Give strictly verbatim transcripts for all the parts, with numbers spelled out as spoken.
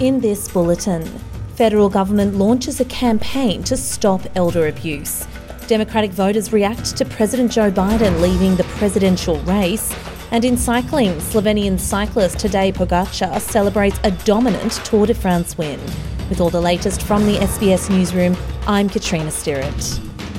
In this bulletin, federal government launches a campaign to stop elder abuse. Democratic voters react to President Joe Biden leaving the presidential race. And in cycling, Slovenian cyclist Tadej Pogačar celebrates a dominant Tour de France win. With all the latest from the S B S Newsroom, I'm Katrina Stirrett.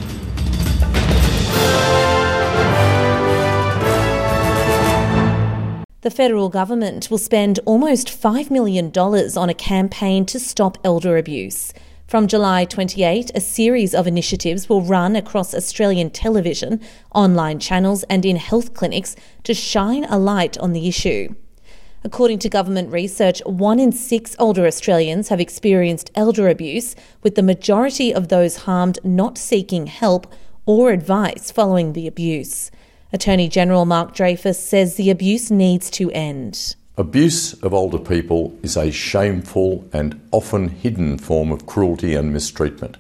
The federal government will spend almost five million dollars on a campaign to stop elder abuse. From July twenty-eighth, a series of initiatives will run across Australian television, online channels and in health clinics to shine a light on the issue. According to government research, one in six older Australians have experienced elder abuse, with the majority of those harmed not seeking help or advice following the abuse. Attorney General Mark Dreyfus says the abuse needs to end. Abuse of older people is a shameful and often hidden form of cruelty and mistreatment.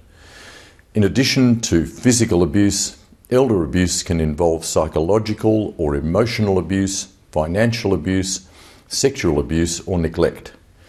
In addition to physical abuse, elder abuse can involve psychological or emotional abuse, financial abuse, sexual abuse or neglect.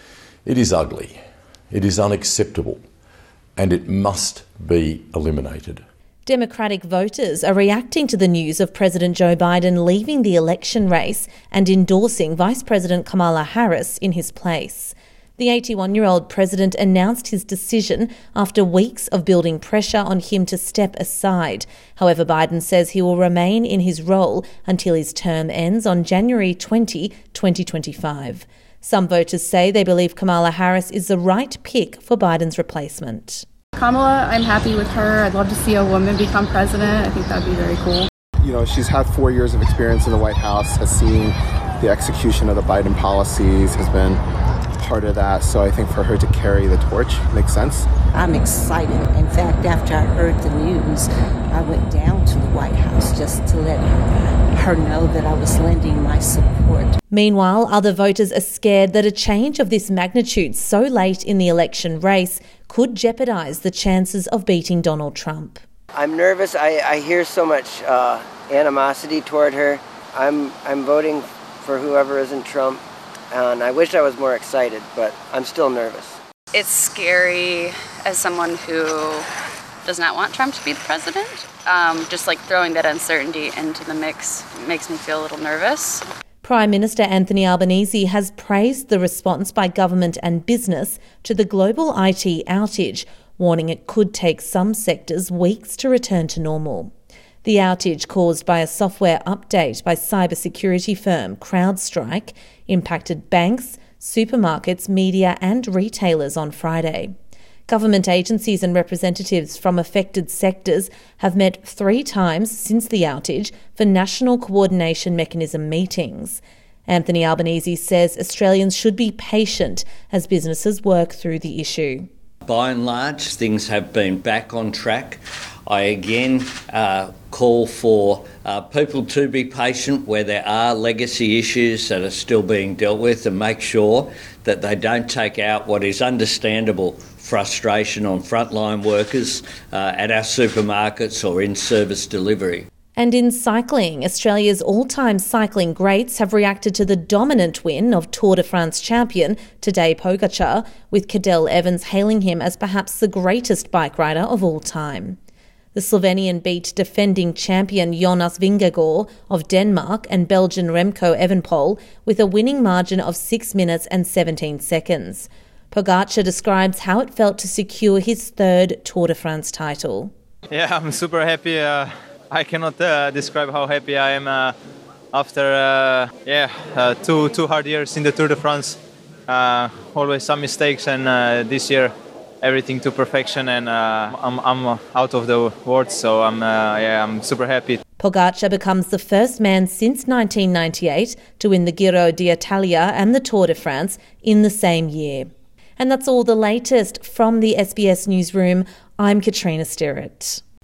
It is ugly, it is unacceptable, and it must be eliminated. Democratic voters are reacting to the news of President Joe Biden leaving the election race and endorsing Vice President Kamala Harris in his place. The eighty-one-year-old president announced his decision after weeks of building pressure on him to step aside. However, Biden says he will remain in his role until his term ends on January twentieth, twenty twenty-five. Some voters say they believe Kamala Harris is the right pick for Biden's replacement. Kamala, I'm happy with her. I'd love to see a woman become president. I think that'd be very cool. You know, she's had four years of experience in the White House, has seen the execution of the Biden policies, has been part of that. So I think for her to carry the torch makes sense. I'm excited. In fact, after I heard the news, I went down to the White House just to let her know that I was lending my support. Meanwhile, other voters are scared that a change of this magnitude so late in the election race could jeopardise the chances of beating Donald Trump. I'm nervous. I, I hear so much uh, animosity toward her. I'm I'm voting for whoever isn't Trump, and I wish I was more excited, but I'm still nervous. It's scary as someone who does not want Trump to be the president. Um, just like throwing that uncertainty into the mix makes me feel a little nervous. Prime Minister Anthony Albanese has praised the response by government and business to the global I T outage, warning it could take some sectors weeks to return to normal. The outage, caused by a software update by cybersecurity firm CrowdStrike, impacted banks, supermarkets, media and retailers on Friday. Government agencies and representatives from affected sectors have met three times since the outage for National Coordination Mechanism meetings. Anthony Albanese says Australians should be patient as businesses work through the issue. By and large, things have been back on track. I again uh, call for uh, people to be patient where there are legacy issues that are still being dealt with, and make sure that they don't take out what is understandable frustration on frontline workers uh, at our supermarkets or in service delivery. And in cycling, Australia's all-time cycling greats have reacted to the dominant win of Tour de France champion Tadej Pogačar, with Cadel Evans hailing him as perhaps the greatest bike rider of all time. The Slovenian beat defending champion Jonas Vingegaard of Denmark and Belgian Remco Evenepoel with a winning margin of six minutes and seventeen seconds. Pogačar describes how it felt to secure his third Tour de France title. Yeah, I'm super happy. Uh, I cannot uh, describe how happy I am uh, after uh, yeah uh, two two hard years in the Tour de France. Uh, always some mistakes, and uh, this year everything to perfection, and uh, I'm I'm out of the words, so I'm uh, yeah I'm super happy. Pogačar becomes the first man since nineteen ninety-eight to win the Giro d'Italia and the Tour de France in the same year. And that's all the latest from the S B S Newsroom. I'm Katrina Stirrett.